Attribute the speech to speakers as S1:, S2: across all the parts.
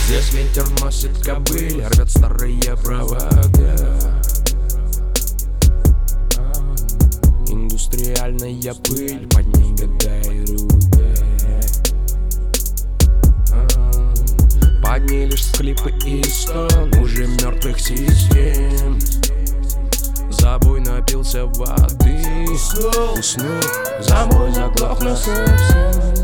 S1: Здесь ветер носит кобыль, рвет старые провода. Индустриальная пыль, под ней года и руда. Под ней лишь схлипы и стон уже мертвых систем. Забой напился воды, уснул, забой заглохну совсем.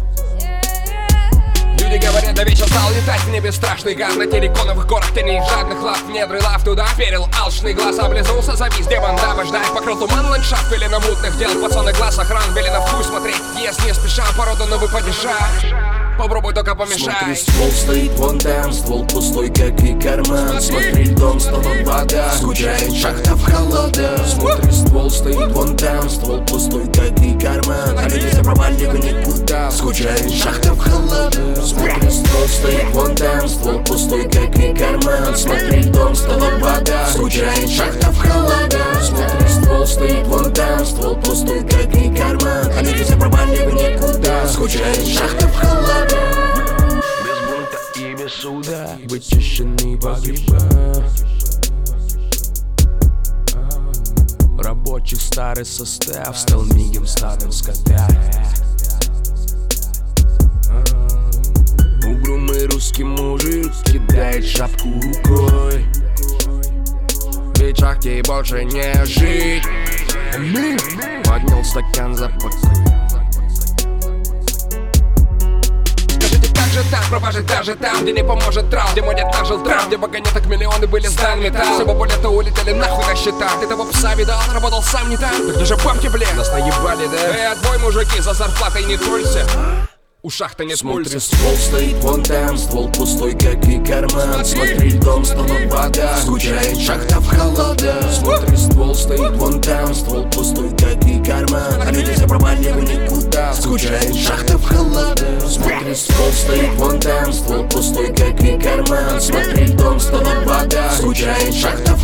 S2: Люди говорят, да вечер стал летать в небе страшный гад. На терриконовых горах теней жадных лав, в недры лав туда перил алчный глаз. Облизнулся, завис демон, дама ждать. Покрыл туман ландшафт, велено мутных дел. Пацаны глаз охран, велено вкус смотреть. Ест не спеша, порода новый падеж. Попробуй только помешай.
S1: Смотри, ствол стоит вон там, ствол пустой, как и карман. Смотри, дом стала вода, скучает шахта в холода. Смотри, ствол стоит вон там, ствол пустой, как и карман. А люди за провальника никуда, скучает шахта в холода. Смотри, ствол стоит вон там, ствол пустой, как и карман. Смотри, дом стала вода, скучает шахта в холода. Смотри, ствол стоит вон там, ствол пустой, как и карман. А люди за провальника никуда, скучает шахта в холода. Без бунта и без суда, вычищенный погреба. Рабочих старый состав стал мигом стадом скота. Угрюмый русский мужик кидает шапку рукой. Ведь шахте больше не жить. Поднял стакан за покой. Так, пропажет даже там, где не поможет трав, где мой дед нажил трав, где вагонеток миллионы были сдан металл. Все бабули-то улетели нахуй на счета. Ты того пса видал, работал сам не там. Так где же бабки, блин? Нас наебали, да? Отбой, мужики, за зарплатой не троллься. У шахты нет мульти. Смотри, ствол стоит вон там, ствол пустой, как и карман. Смотри, дом стала вода, скучает шахта в холода. Смотри, ствол стоит вон там, ствол пустой, как и карман. А люди за провальника никуда, скучает шахта в холода. Смотри, ствол стоит вон там, ствол пустой, как и карман. Смотри, дом стала вода, скучает шахта в